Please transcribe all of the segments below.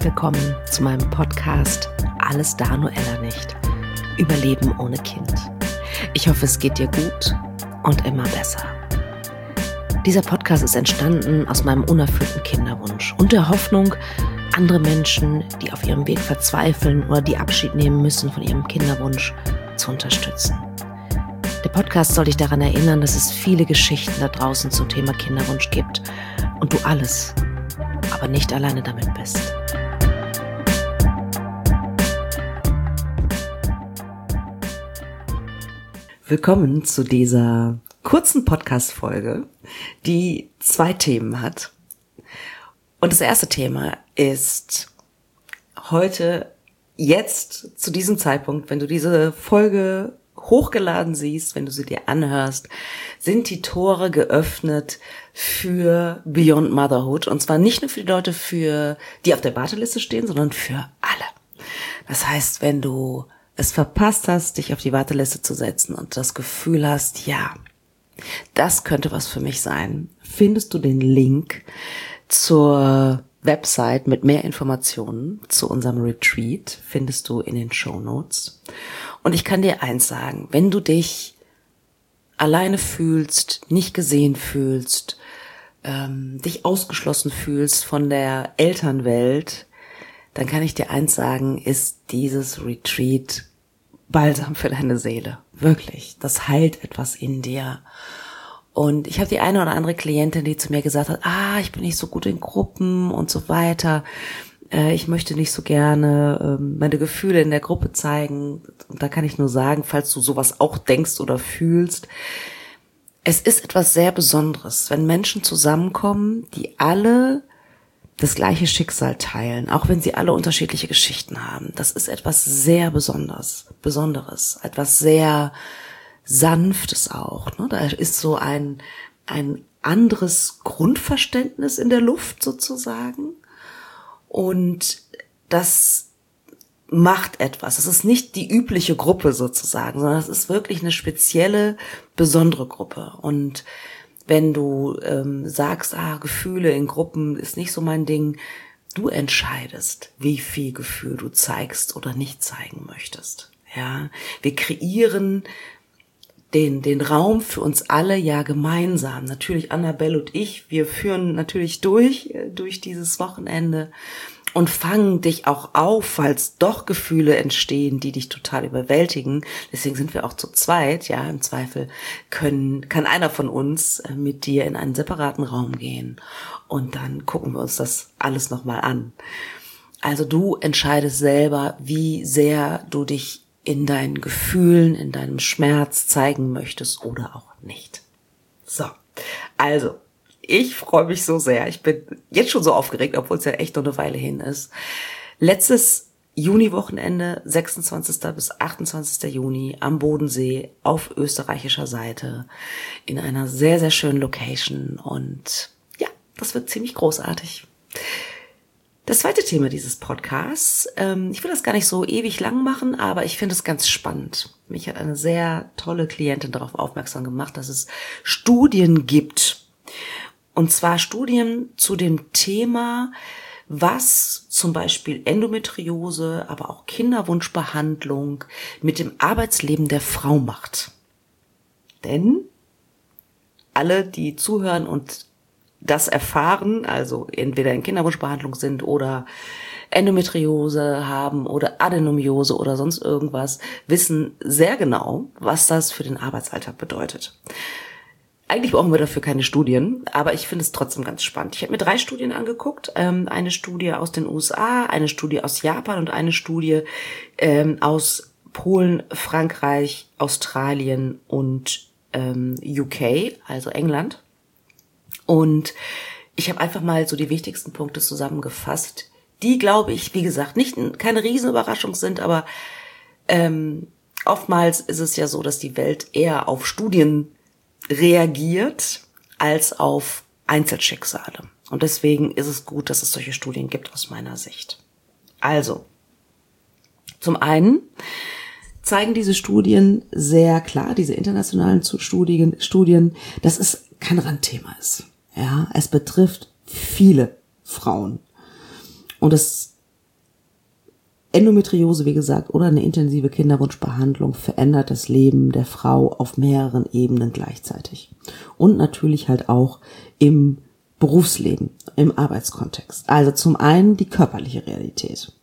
willkommen zu meinem Podcast Alles da, nur Ella nicht. Überleben ohne Kind. Ich hoffe, es geht dir gut und immer besser. Dieser Podcast ist entstanden aus meinem unerfüllten Kinderwunsch und der Hoffnung, andere Menschen, die auf ihrem Weg verzweifeln oder die Abschied nehmen müssen von ihrem Kinderwunsch, zu unterstützen. Der Podcast soll dich daran erinnern, dass es viele Geschichten da draußen zum Thema Kinderwunsch gibt und du alles, aber nicht alleine damit bist. Willkommen zu dieser kurzen Podcast-Folge, die 2 Themen hat. Und das erste Thema ist heute, jetzt, zu diesem Zeitpunkt, wenn du diese Folge hochgeladen siehst, wenn du sie dir anhörst, sind die Tore geöffnet für Beyond Motherhood. Und zwar nicht nur für die Leute, die auf der Warteliste stehen, sondern für alle. Das heißt, wenn du es verpasst hast, dich auf die Warteliste zu setzen und das Gefühl hast, ja, das könnte was für mich sein, findest du den Link zur Website mit mehr Informationen zu unserem Retreat, findest du in den Shownotes. Und ich kann dir eins sagen, wenn du dich alleine fühlst, nicht gesehen fühlst, dich ausgeschlossen fühlst von der Elternwelt, dann kann ich dir eins sagen, ist dieses Retreat Balsam für deine Seele. Wirklich, das heilt etwas in dir. Und ich habe die eine oder andere Klientin, die zu mir gesagt hat, ich bin nicht so gut in Gruppen und so weiter. Ich möchte nicht so gerne meine Gefühle in der Gruppe zeigen. Und da kann ich nur sagen, falls du sowas auch denkst oder fühlst, es ist etwas sehr Besonderes, wenn Menschen zusammenkommen, die alle das gleiche Schicksal teilen, auch wenn sie alle unterschiedliche Geschichten haben. Das ist etwas sehr Besonderes, etwas sehr Sanftes auch. Ne? Da ist so ein anderes Grundverständnis in der Luft sozusagen. Und das macht etwas. Das ist nicht die übliche Gruppe sozusagen, sondern es ist wirklich eine spezielle, besondere Gruppe. Und wenn du sagst, Gefühle in Gruppen ist nicht so mein Ding, du entscheidest, wie viel Gefühl du zeigst oder nicht zeigen möchtest. Ja, wir kreieren den Raum für uns alle ja gemeinsam. Natürlich Annabelle und ich, wir führen natürlich durch dieses Wochenende und fangen dich auch auf, falls doch Gefühle entstehen, die dich total überwältigen. Deswegen sind wir auch zu zweit, ja, im Zweifel kann einer von uns mit dir in einen separaten Raum gehen und dann gucken wir uns das alles nochmal an. Also du entscheidest selber, wie sehr du dich in deinen Gefühlen, in deinem Schmerz zeigen möchtest oder auch nicht. So, also ich freue mich so sehr. Ich bin jetzt schon so aufgeregt, obwohl es ja echt noch eine Weile hin ist. Letztes Juni-Wochenende, 26. bis 28. Juni am Bodensee auf österreichischer Seite in einer sehr, sehr schönen Location. Und ja, das wird ziemlich großartig. Das zweite Thema dieses Podcasts, ich will das gar nicht so ewig lang machen, aber ich finde es ganz spannend. Mich hat eine sehr tolle Klientin darauf aufmerksam gemacht, dass es Studien gibt. Und zwar Studien zu dem Thema, was zum Beispiel Endometriose, aber auch Kinderwunschbehandlung mit dem Arbeitsleben der Frau macht. Denn alle, die zuhören und das erfahren, also entweder in Kinderwunschbehandlung sind oder Endometriose haben oder Adenomiose oder sonst irgendwas, wissen sehr genau, was das für den Arbeitsalltag bedeutet. Eigentlich brauchen wir dafür keine Studien, aber ich finde es trotzdem ganz spannend. Ich habe mir 3 Studien angeguckt, eine Studie aus den USA, eine Studie aus Japan und eine Studie aus Polen, Frankreich, Australien und UK, also England. Und ich habe einfach mal so die wichtigsten Punkte zusammengefasst, die, glaube ich, wie gesagt, keine Riesenüberraschung sind, aber oftmals ist es ja so, dass die Welt eher auf Studien reagiert als auf Einzelschicksale. Und deswegen ist es gut, dass es solche Studien gibt aus meiner Sicht. Also, zum einen zeigen diese Studien sehr klar, diese internationalen Studien, dass es kein Randthema ist. Ja, es betrifft viele Frauen. Und es Endometriose, wie gesagt, oder eine intensive Kinderwunschbehandlung verändert das Leben der Frau auf mehreren Ebenen gleichzeitig. Und natürlich halt auch im Berufsleben, im Arbeitskontext. Also zum einen die körperliche Realität.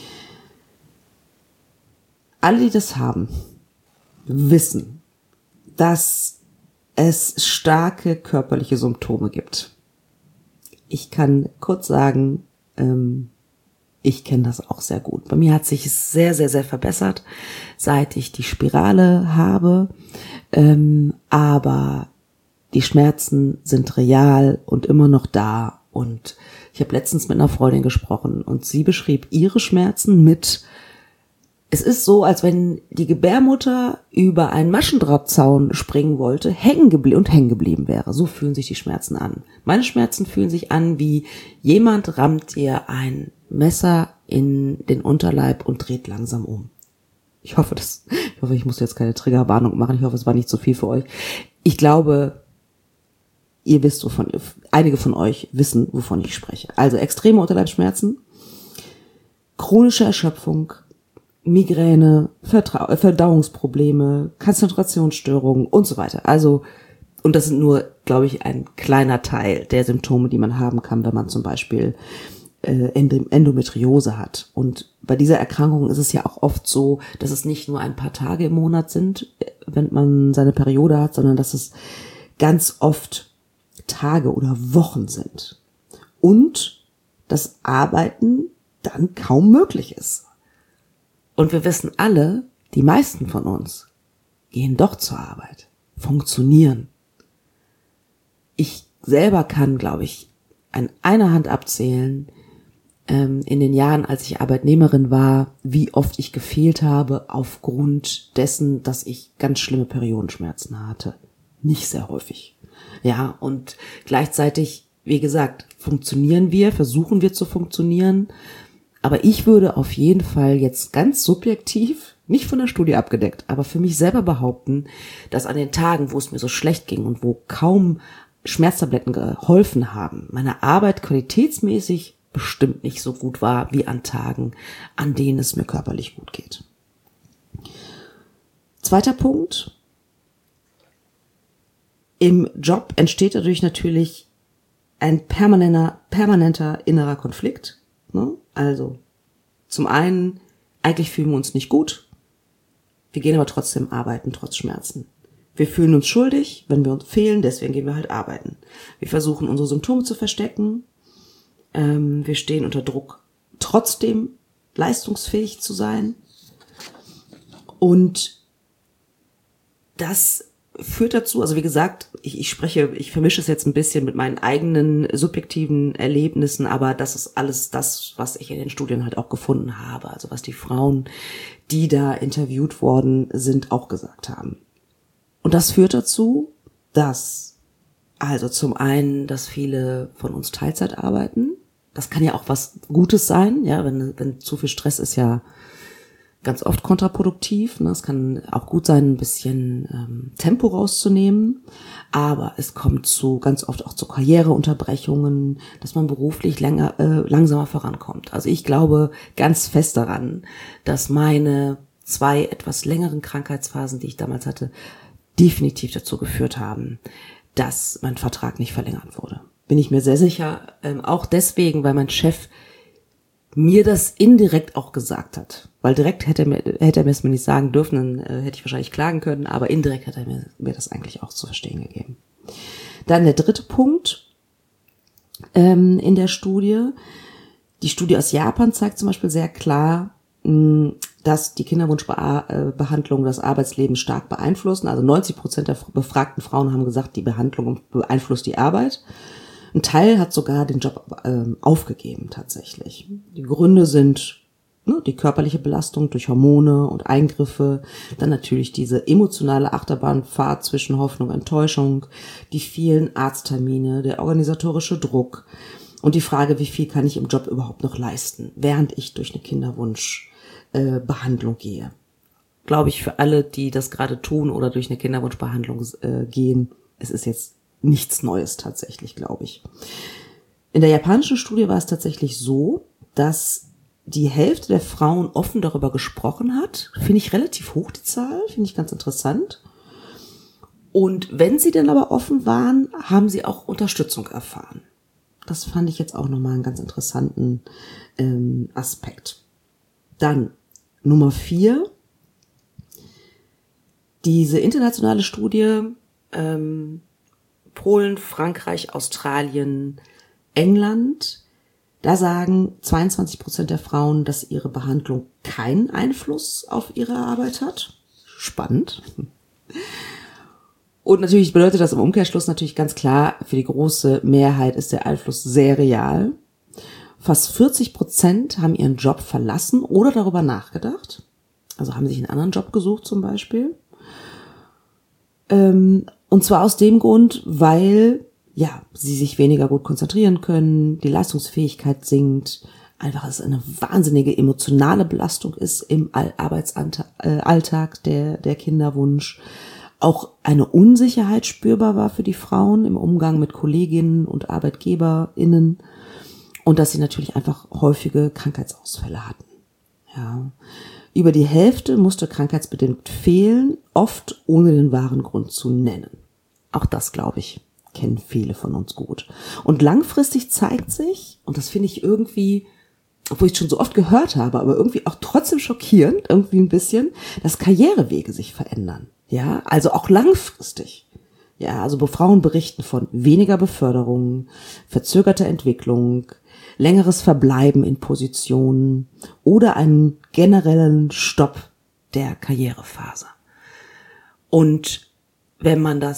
Alle, die das haben, wissen, dass es starke körperliche Symptome gibt. Ich kann kurz sagen, ich kenne das auch sehr gut. Bei mir hat sich es sehr, sehr, sehr verbessert, seit ich die Spirale habe. Aber die Schmerzen sind real und immer noch da. Und ich habe letztens mit einer Freundin gesprochen und sie beschrieb ihre Schmerzen mit: Es ist so, als wenn die Gebärmutter über einen Maschendrahtzaun springen wollte, hängen geblieben wäre. So fühlen sich die Schmerzen an. Meine Schmerzen fühlen sich an, wie jemand rammt ihr ein Messer in den Unterleib und dreht langsam um. Ich hoffe, ich muss jetzt keine Triggerwarnung machen. Ich hoffe, es war nicht zu viel für euch. Ich glaube, einige von euch wissen, wovon ich spreche. Also extreme Unterleibsschmerzen, chronische Erschöpfung, Migräne, Verdauungsprobleme, Konzentrationsstörungen und so weiter. Also, und das sind nur, glaube ich, ein kleiner Teil der Symptome, die man haben kann, wenn man zum Beispiel Endometriose hat. Und bei dieser Erkrankung ist es ja auch oft so, dass es nicht nur ein paar Tage im Monat sind, wenn man seine Periode hat, sondern dass es ganz oft Tage oder Wochen sind. Und das Arbeiten dann kaum möglich ist. Und wir wissen alle, die meisten von uns gehen doch zur Arbeit, funktionieren. Ich selber kann, glaube ich, an einer Hand abzählen, in den Jahren, als ich Arbeitnehmerin war, wie oft ich gefehlt habe aufgrund dessen, dass ich ganz schlimme Periodenschmerzen hatte. Nicht sehr häufig. Ja, und gleichzeitig, wie gesagt, versuchen wir zu funktionieren. Aber ich würde auf jeden Fall jetzt ganz subjektiv, nicht von der Studie abgedeckt, aber für mich selber behaupten, dass an den Tagen, wo es mir so schlecht ging und wo kaum Schmerztabletten geholfen haben, meine Arbeit qualitätsmäßig bestimmt nicht so gut war wie an Tagen, an denen es mir körperlich gut geht. Zweiter Punkt. Im Job entsteht dadurch natürlich ein permanenter innerer Konflikt. Ne? Also, zum einen, eigentlich fühlen wir uns nicht gut, wir gehen aber trotzdem arbeiten, trotz Schmerzen. Wir fühlen uns schuldig, wenn wir uns fehlen, deswegen gehen wir halt arbeiten. Wir versuchen, unsere Symptome zu verstecken, wir stehen unter Druck, trotzdem leistungsfähig zu sein. Und das führt dazu, also wie gesagt, ich vermische es jetzt ein bisschen mit meinen eigenen subjektiven Erlebnissen, aber das ist alles das, was ich in den Studien halt auch gefunden habe, also was die Frauen, die da interviewt worden sind, auch gesagt haben. Und das führt dazu, dass also zum einen, dass viele von uns Teilzeit arbeiten. Das kann ja auch was Gutes sein, ja, wenn zu viel Stress ist ja ganz oft kontraproduktiv. Ne? Es kann auch gut sein, ein bisschen Tempo rauszunehmen, aber es kommt ganz oft auch zu Karriereunterbrechungen, dass man beruflich langsamer vorankommt. Also ich glaube ganz fest daran, dass meine 2 etwas längeren Krankheitsphasen, die ich damals hatte, definitiv dazu geführt haben, dass mein Vertrag nicht verlängert wurde. Bin ich mir sehr sicher, auch deswegen, weil mein Chef mir das indirekt auch gesagt hat. Weil direkt hätte er mir es mir nicht sagen dürfen, dann hätte ich wahrscheinlich klagen können, aber indirekt hat er mir das eigentlich auch zu verstehen gegeben. Dann der dritte Punkt in der Studie. Die Studie aus Japan zeigt zum Beispiel sehr klar, dass die Kinderwunschbehandlung das Arbeitsleben stark beeinflussen. Also 90% der befragten Frauen haben gesagt, die Behandlung beeinflusst die Arbeit. Ein Teil hat sogar den Job aufgegeben tatsächlich. Die Gründe sind die körperliche Belastung durch Hormone und Eingriffe, dann natürlich diese emotionale Achterbahnfahrt zwischen Hoffnung und Enttäuschung, die vielen Arzttermine, der organisatorische Druck und die Frage, wie viel kann ich im Job überhaupt noch leisten, während ich durch eine Kinderwunschbehandlung gehe. Glaube ich, für alle, die das gerade tun oder durch eine Kinderwunschbehandlung gehen, es ist jetzt nichts Neues tatsächlich, glaube ich. In der japanischen Studie war es tatsächlich so, dass die Hälfte der Frauen offen darüber gesprochen hat. Finde ich relativ hoch, die Zahl, finde ich ganz interessant. Und wenn sie dann aber offen waren, haben sie auch Unterstützung erfahren. Das fand ich jetzt auch nochmal einen ganz interessanten Aspekt. Dann Nummer 4. Diese internationale Studie, Polen, Frankreich, Australien, England, da sagen 22% der Frauen, dass ihre Behandlung keinen Einfluss auf ihre Arbeit hat. Spannend. Und natürlich bedeutet das im Umkehrschluss natürlich ganz klar, für die große Mehrheit ist der Einfluss sehr real. Fast 40% haben ihren Job verlassen oder darüber nachgedacht. Also haben sich einen anderen Job gesucht zum Beispiel. Und zwar aus dem Grund, weil sie sich weniger gut konzentrieren können, die Leistungsfähigkeit sinkt, einfach es eine wahnsinnige emotionale Belastung ist im Arbeitsalltag der Kinderwunsch. Auch eine Unsicherheit spürbar war für die Frauen im Umgang mit Kolleginnen und ArbeitgeberInnen und dass sie natürlich einfach häufige Krankheitsausfälle hatten. Ja. Über die Hälfte musste krankheitsbedingt fehlen, oft ohne den wahren Grund zu nennen. Auch das, glaube ich, kennen viele von uns gut. Und langfristig zeigt sich, und das finde ich irgendwie, obwohl ich es schon so oft gehört habe, aber irgendwie auch trotzdem schockierend, irgendwie ein bisschen, dass Karrierewege sich verändern. Ja, also auch langfristig. Ja, also Frauen berichten von weniger Beförderungen, verzögerter Entwicklung, längeres Verbleiben in Positionen oder einen generellen Stopp der Karrierephase. Und wenn man dann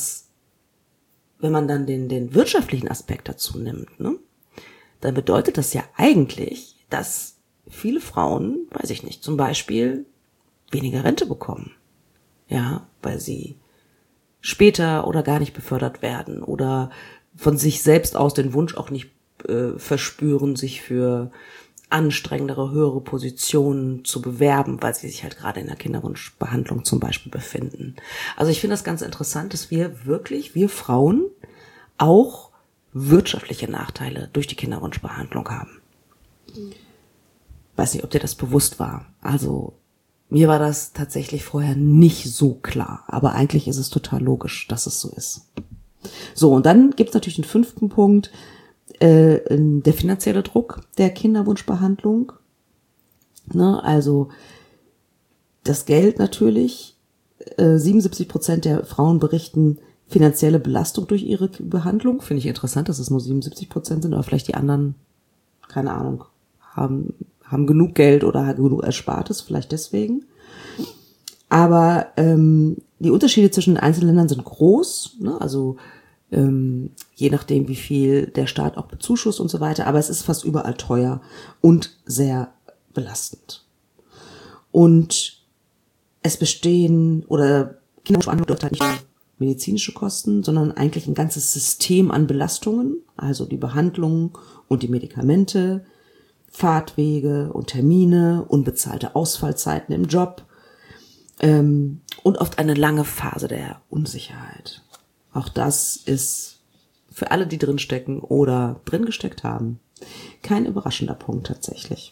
den wirtschaftlichen Aspekt dazu nimmt, ne, dann bedeutet das ja eigentlich, dass viele Frauen, weiß ich nicht, zum Beispiel weniger Rente bekommen. Ja, weil sie später oder gar nicht befördert werden oder von sich selbst aus den Wunsch auch nicht verspüren, sich für anstrengendere, höhere Positionen zu bewerben, weil sie sich halt gerade in der Kinderwunschbehandlung zum Beispiel befinden. Also ich finde das ganz interessant, dass wir Frauen, auch wirtschaftliche Nachteile durch die Kinderwunschbehandlung haben. Weiß nicht, ob dir das bewusst war. Also mir war das tatsächlich vorher nicht so klar, aber eigentlich ist es total logisch, dass es so ist. So, und dann gibt es natürlich einen 5. Punkt, der finanzielle Druck der Kinderwunschbehandlung. Ne, also das Geld natürlich. 77% der Frauen berichten finanzielle Belastung durch ihre Behandlung. Finde ich interessant, dass es nur 77% sind, aber vielleicht die anderen, keine Ahnung, haben genug Geld oder genug Erspartes, vielleicht deswegen. Aber die Unterschiede zwischen den einzelnen Ländern sind groß, ne? Also je nachdem, wie viel der Staat auch bezuschusst und so weiter, aber es ist fast überall teuer und sehr belastend. Und es bestehen, oder Kinderwunschbehandlung bedeutet halt nicht nur medizinische Kosten, sondern eigentlich ein ganzes System an Belastungen, also die Behandlung und die Medikamente, Fahrtwege und Termine, unbezahlte Ausfallzeiten im Job und oft eine lange Phase der Unsicherheit. Auch das ist für alle, die drinstecken oder drin gesteckt haben, kein überraschender Punkt tatsächlich.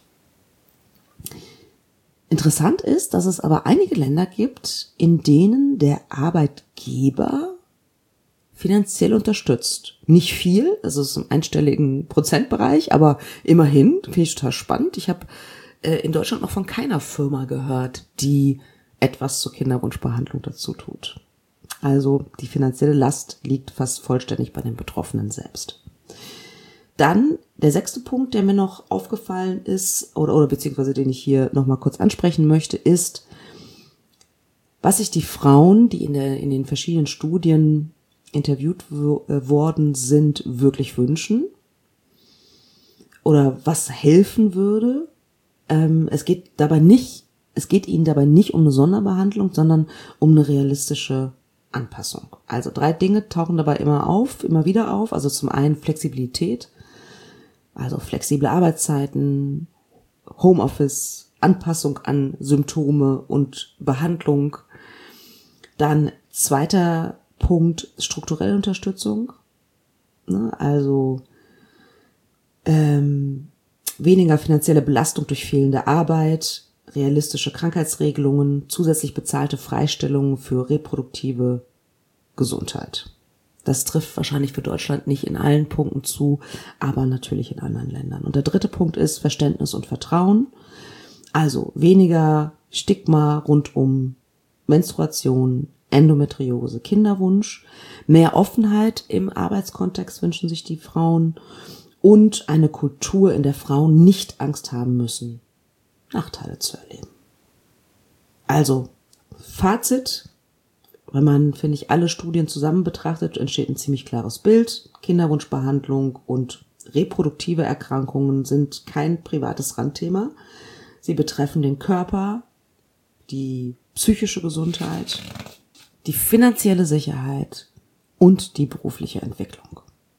Interessant ist, dass es aber einige Länder gibt, in denen der Arbeitgeber finanziell unterstützt. Nicht viel, also es ist im einstelligen Prozentbereich, aber immerhin, finde ich total spannend. Ich habe in Deutschland noch von keiner Firma gehört, die etwas zur Kinderwunschbehandlung dazu tut. Also die finanzielle Last liegt fast vollständig bei den Betroffenen selbst. Dann der 6. Punkt, der mir noch aufgefallen ist, oder beziehungsweise den ich hier nochmal kurz ansprechen möchte, ist, was sich die Frauen, die in den verschiedenen Studien interviewt worden sind, wirklich wünschen oder was helfen würde. Es geht ihnen dabei nicht um eine Sonderbehandlung, sondern um eine realistische Anpassung. Also 3 Dinge tauchen dabei immer wieder auf. Also zum einen Flexibilität, also flexible Arbeitszeiten, Homeoffice, Anpassung an Symptome und Behandlung. Dann 2. Punkt, strukturelle Unterstützung. Ne, also weniger finanzielle Belastung durch fehlende Arbeit, realistische Krankheitsregelungen, zusätzlich bezahlte Freistellungen für reproduktive Gesundheit. Das trifft wahrscheinlich für Deutschland nicht in allen Punkten zu, aber natürlich in anderen Ländern. Und der dritte Punkt ist Verständnis und Vertrauen. Also weniger Stigma rund um Menstruation, Endometriose, Kinderwunsch, mehr Offenheit im Arbeitskontext wünschen sich die Frauen und eine Kultur, in der Frauen nicht Angst haben müssen, Nachteile zu erleben. Also Fazit: Wenn man, finde ich, alle Studien zusammen betrachtet, entsteht ein ziemlich klares Bild. Kinderwunschbehandlung und reproduktive Erkrankungen sind kein privates Randthema. Sie betreffen den Körper, die psychische Gesundheit, die finanzielle Sicherheit und die berufliche Entwicklung.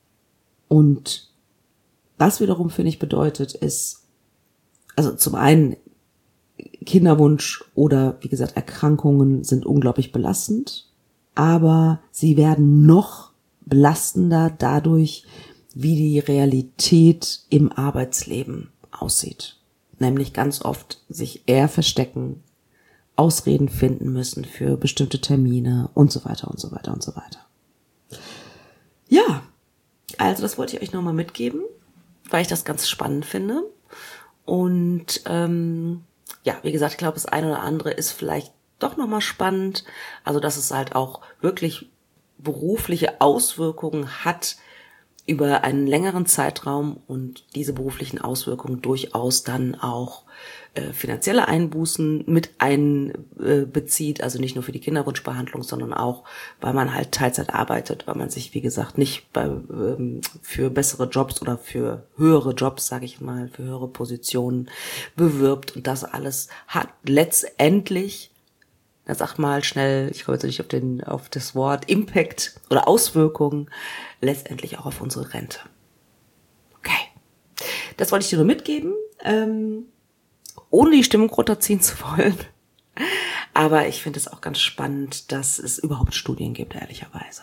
Und das wiederum, finde ich, bedeutet, ist, also zum einen, Kinderwunsch oder, wie gesagt, Erkrankungen sind unglaublich belastend, aber sie werden noch belastender dadurch, wie die Realität im Arbeitsleben aussieht. Nämlich ganz oft sich eher verstecken, Ausreden finden müssen für bestimmte Termine und so weiter und so weiter und so weiter. Ja, also das wollte ich euch nochmal mitgeben, weil ich das ganz spannend finde. Und ja, wie gesagt, ich glaube, das eine oder andere ist vielleicht doch nochmal spannend. Also, dass es halt auch wirklich berufliche Auswirkungen hat über einen längeren Zeitraum und diese beruflichen Auswirkungen durchaus dann auch finanzielle Einbußen mit einbezieht, also nicht nur für die Kinderwunschbehandlung, sondern auch, weil man halt Teilzeit arbeitet, weil man sich, wie gesagt, nicht für bessere Jobs oder für höhere Jobs, sage ich mal, für höhere Positionen bewirbt. Und das alles hat letztendlich, sag mal schnell, ich komme jetzt nicht auf das Wort Impact oder Auswirkungen, letztendlich auch auf unsere Rente. Okay, das wollte ich dir nur mitgeben, ohne die Stimmung runterziehen zu wollen. Aber ich finde es auch ganz spannend, dass es überhaupt Studien gibt, ehrlicherweise.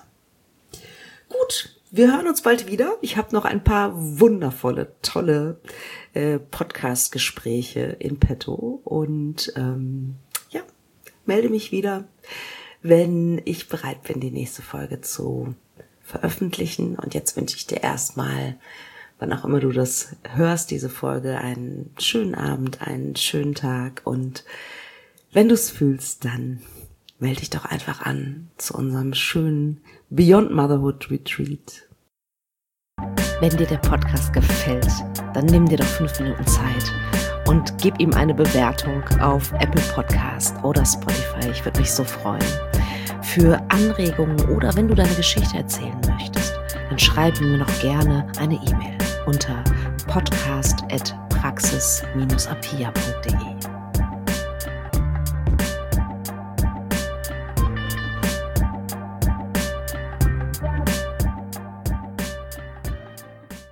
Gut, wir hören uns bald wieder. Ich habe noch ein paar wundervolle, tolle Podcast-Gespräche in petto und ja, melde mich wieder, wenn ich bereit bin, die nächste Folge zu veröffentlichen. Und jetzt wünsche ich dir erstmal, wann auch immer du das hörst, diese Folge, einen schönen Abend, einen schönen Tag. Und wenn du es fühlst, dann melde dich doch einfach an zu unserem schönen Beyond Motherhood Retreat. Wenn dir der Podcast gefällt, dann nimm dir doch 5 Minuten Zeit und gib ihm eine Bewertung auf Apple Podcast oder Spotify. Ich würde mich so freuen. Für Anregungen oder wenn du deine Geschichte erzählen möchtest, dann schreib mir noch gerne eine E-Mail unter podcast@praxis-apia.de.